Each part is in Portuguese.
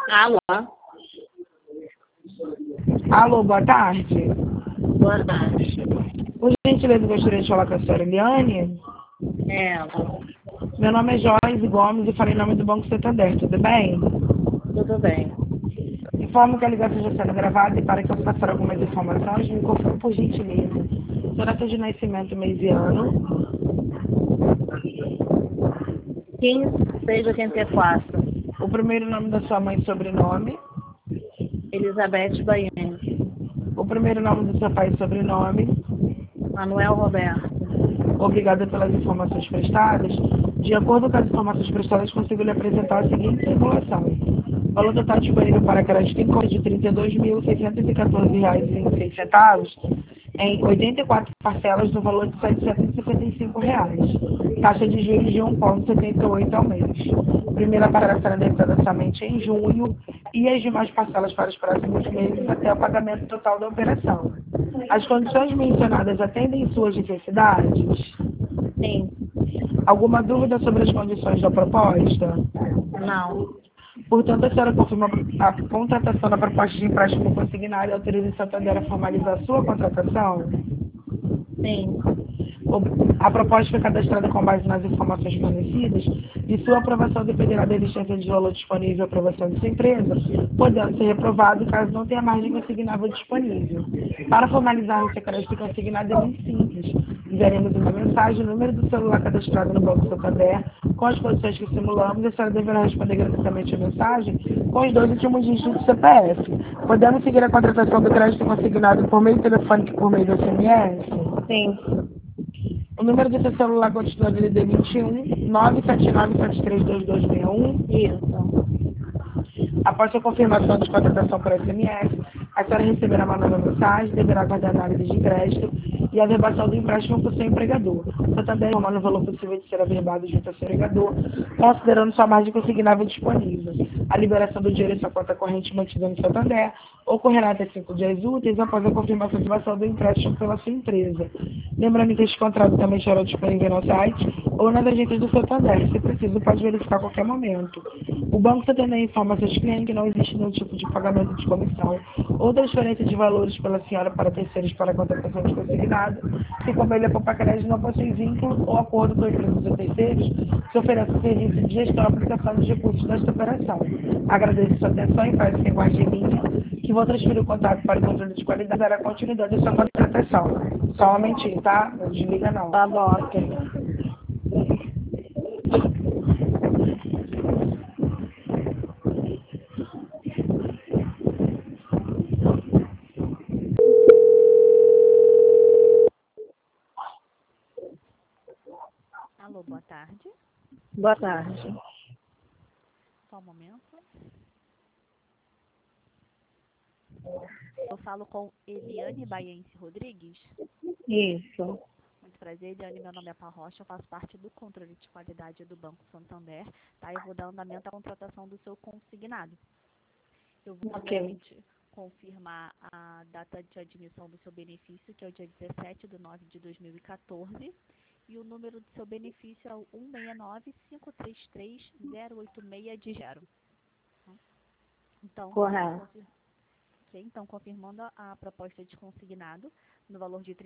Alô, Alô, boa tarde. boa tarde. Por gentileza, gostaria de falar com a senhora Eliane. Ela, Meu nome é Joyce Gomes e falei em nome do Banco Santander, tudo bem? tudo bem. Informo que a ligação já está sendo gravada e para que eu passar algumas informações, me confirme por gentileza. Data de nascimento, mês e ano. 15/6/84. O primeiro nome da sua mãe e sobrenome. Elizabeth Baiane. O primeiro nome do seu pai e sobrenome. Manuel Roberto. Obrigada pelas informações prestadas. De acordo com as informações prestadas, consigo lhe apresentar a seguinte simulação. O valor total disponível para crédito em conta de R$ 32.614,06 em 84 parcelas no valor de R$ 755. Taxa de juros de 1,78 ao mês. Primeira parcela será debitada somente em junho e as demais parcelas para os próximos meses até o pagamento total da operação. As condições mencionadas atendem suas necessidades? Sim. Alguma dúvida sobre as condições da proposta? Não. Portanto, a senhora confirma a contratação da proposta de empréstimo consignado e autoriza o Santander a formalizar a sua contratação? Sim. A proposta foi cadastrada com base nas informações fornecidas e sua aprovação dependerá da existência de valor disponível à aprovação de sua empresa, podendo ser reprovado caso não tenha margem consignável disponível. Para formalizar esse crédito consignado é muito simples. Enviaremos uma mensagem, o número do celular cadastrado no Banco Santander, com as condições que simulamos, e a senhora deverá responder gratuitamente a mensagem com os 2 últimos dígitos do CPF. Podemos seguir a contratação do crédito consignado por meio telefônico e por meio do SMS? Sim. O número do seu celular continua DDD 21 979732261. Isso. Após a confirmação de contratação por SMS, a senhora receberá uma nova mensagem, deverá aguardar análise de crédito e a averbação do empréstimo por seu empregador. Santander informa o valor possível de ser averbado junto ao seu empregador, considerando sua margem consignável disponível. A liberação do dinheiro em sua conta corrente mantida no Santander ocorrerá até 5 dias úteis após a confirmação de ação do empréstimo pela sua empresa. Lembrando que este contrato também estará disponível no site ou nas agências do Santander. Se preciso, pode verificar a qualquer momento. O Banco Santander informa seus clientes que não existe nenhum tipo de pagamento de comissão ou transferência de valores pela senhora para terceiros para a contratação de consignado. Se como ele é poupar crédito, não possui vínculo ou acordo com empresas ou terceiros, se oferece o serviço de gestão e aplicação dos recursos desta operação. Agradeço sua atenção e peço que guarde em linha que vou transferir o contato para o controle de qualidade para a continuidade da sua contratação. Só um momentinho, tá? Não desliga não. Tá bom, ok. Alô, boa tarde. Boa tarde. Só um momento. Eu falo com Eliane Baiense Rodrigues. Isso. Muito prazer, Eliane. Meu nome é Paula Rocha. Eu faço parte do controle de qualidade do Banco Santander. Tá? Eu vou dar andamento à contratação do seu consignado. Eu vou Ok. primeiramente confirmar a data de admissão do seu benefício, que é o dia 17/9/2014. E o número do seu benefício é o 169-533-086 de 0. Então, Correto. então, confirmando a proposta de consignado no valor de R$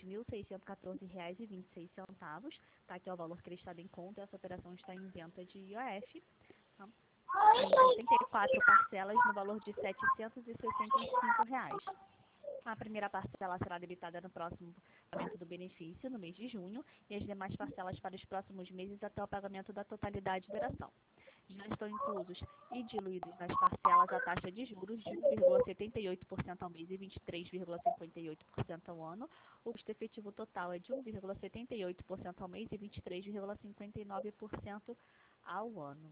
32.614,26, tá? Que é o valor creditado em conta. Essa operação está em isenta de IOF, tá? Em 84 parcelas no valor de R$ 765. A primeira parcela será debitada no próximo pagamento do benefício, no mês de junho, e as demais parcelas para os próximos meses até o pagamento da totalidade da operação. Já estão inclusos e diluídos nas parcelas a taxa de juros de 1,78% ao mês e 23,58% ao ano. O custo efetivo total é de 1,78% ao mês e 23,59% ao ano.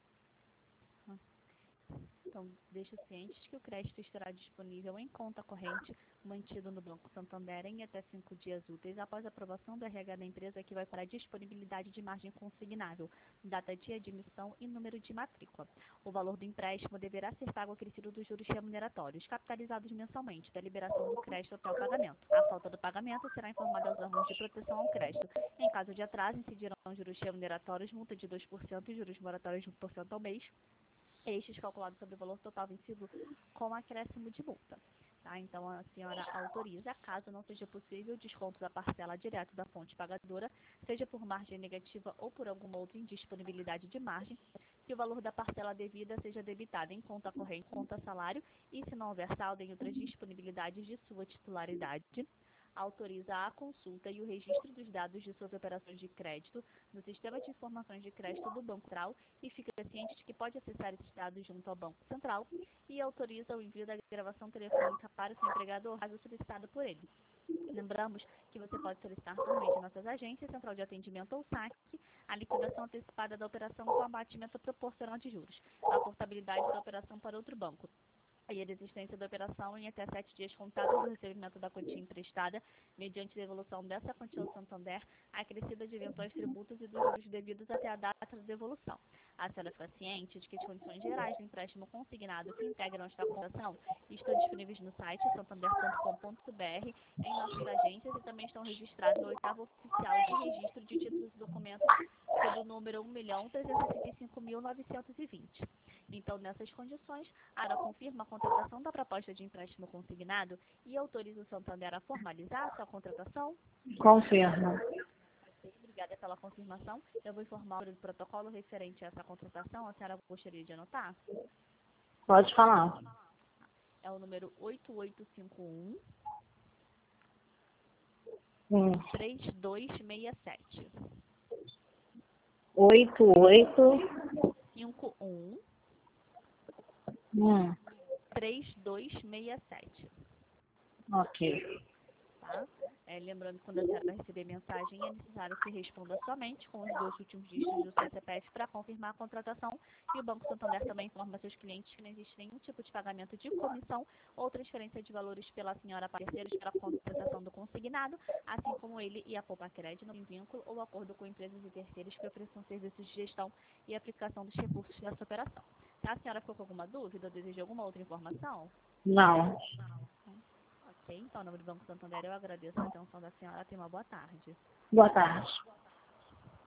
Então, deixo cientes que o crédito estará disponível em conta corrente, mantido no Banco Santander em até 5 dias úteis após a aprovação do RH da empresa, que vai para a disponibilidade de margem consignável, data de admissão e número de matrícula. O valor do empréstimo deverá ser pago acrescido dos juros remuneratórios, capitalizados mensalmente, da liberação do crédito até o pagamento. A falta do pagamento será informada aos órgãos de proteção ao crédito. Em caso de atraso, incidirão juros remuneratórios, multa de 2% e juros moratórios de 1% ao mês, estes calculados sobre o valor total vencido com acréscimo de multa. Tá? Então, a senhora autoriza, caso não seja possível o desconto da parcela direto da fonte pagadora, seja por margem negativa ou por alguma outra indisponibilidade de margem, que o valor da parcela devida seja debitado em conta corrente, conta salário e, se não houver saldo em outras disponibilidades de sua titularidade, autoriza a consulta e o registro dos dados de suas operações de crédito no Sistema de Informações de Crédito do Banco Central e fica ciente de que pode acessar esses dados junto ao Banco Central e autoriza o envio da gravação telefônica para o seu empregador, caso solicitado por ele. Lembramos que você pode solicitar por meio de nossas agências, Central de Atendimento ou SAC, a liquidação antecipada da operação com abatimento proporcional de juros, a portabilidade da operação para outro banco e a desistência da operação em até 7 dias contados do recebimento da quantia emprestada, mediante devolução dessa quantia ao Santander, acrescida de eventuais tributos e dos juros devidos até a data da devolução. A senhora fica ciente de que as condições gerais do empréstimo consignado que integram esta contratação estão disponíveis no site santander.com.br, em nossas agências e também estão registrados no 8º oficial de registro de títulos e documentos sob o número 1.365.920. Então, nessas condições, a ARA confirma a contratação da proposta de empréstimo consignado e autoriza o Santander a formalizar a sua contratação? Confirmo. Obrigada pela confirmação. Eu vou informar o protocolo referente a essa contratação. A senhora gostaria de anotar? Pode falar. É o número 8851 3267. 88. 51 Hum. 3267. Ok. Tá? Lembrando que quando a senhora vai receber mensagem, é necessário que responda somente com os 2 últimos dígitos do seu CPF para confirmar a contratação. E o Banco Santander também informa seus clientes que não existe nenhum tipo de pagamento de comissão ou transferência de valores pela senhora para terceiros para a contratação do consignado, assim como ele e a Poupa Crédito não têm vínculo ou acordo com empresas e terceiros que ofereçam serviços de gestão e aplicação dos recursos dessa operação. Tá? A senhora ficou com alguma dúvida ou deseja alguma outra informação? Não. Ok, então, em nome do Banco Santander, eu agradeço a atenção da senhora. Tenha uma boa tarde. Boa tarde.